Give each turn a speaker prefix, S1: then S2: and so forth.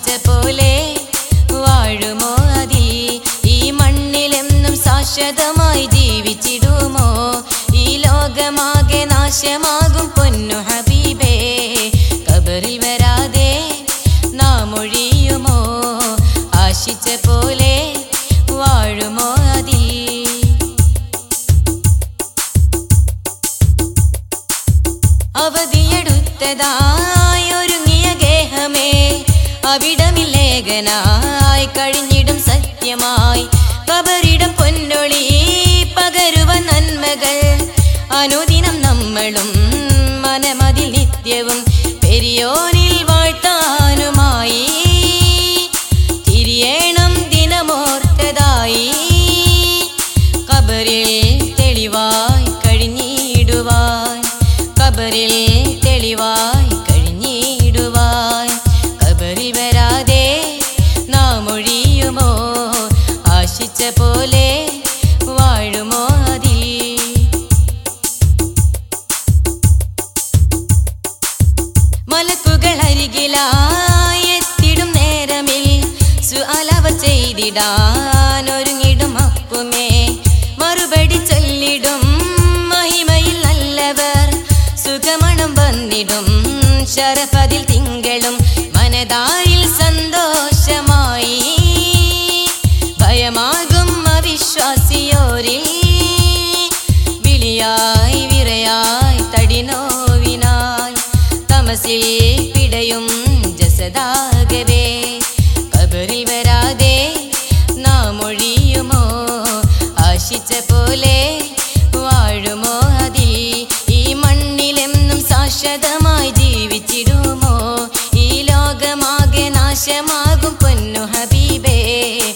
S1: ആശിച്ച പോലെ വാഴുമോ അതിൽ ഈ മണ്ണിലെന്നും ശാശ്വതമായി ജീവിച്ചിടുമോ ഈ ലോകമാകെ നാശമാകും പൊന്നു ഹബീബേ ഖബറിൽ വരാതെ നാം ഒഴിയുമോ ആശിച്ച പോലെ വാഴുമോ അതിൽ അവധിയെടുത്തതായൊരുങ്ങിയ ഗേഹമേ അവിടമില്ലേഖനായി കഴിഞ്ഞിടും സത്യമായി ഖബറിടം പൊന്നൊളി പകരുവ നന്മകൾ അനുദിനം നമ്മളും മനമതിൽ നിത്യവും പെരിയോനിൽ വാഴ്ത്താനുമായി തിരിയേണം ദിനമോർത്തതായി ഖബറിൽ തെളിവായി കഴിഞ്ഞിടുവാൻ ഖബറിൽ തെളിവായി കഴിഞ്ഞിടുവാൻ ഖബറിൽ വരാതെ നാം ഒഴിയുമോ ആശിച്ച പോലെ വാഴുമോ അതിൽ മലക്കുകൾ അരികിലായി എത്തിടും നേരമിൽ സുഅലവ ചെയ്തിടാൻ ഒരുങ്ങിടും അപ്പുമേ മറുപടി ചൊല്ലിടും മഹിമയിൽ നല്ലവർ സുഖമണം വന്നിടും ശരഫതിൽ തിങ്കളും മനതാരിൽ സന്തോഷമായി ഭയമാകും അവിശ്വാസിയോരിൽ വിളിയായി വിറയായി തടിനോവിനാൽ തമസിൽ പിടയും ജസദാകവേ ഖബറിൽ വരാതെ നാം ഒഴിയുമോ ആശിച്ച പോലെ വാഴുമോ അതിൽ ഈ മണ്ണിലെന്നും ശാശ്വതമായി ജീവിച്ചിടുമോ ഈ ലോകമാകെ നാശമാകും പൊന്നു ഹബീബേ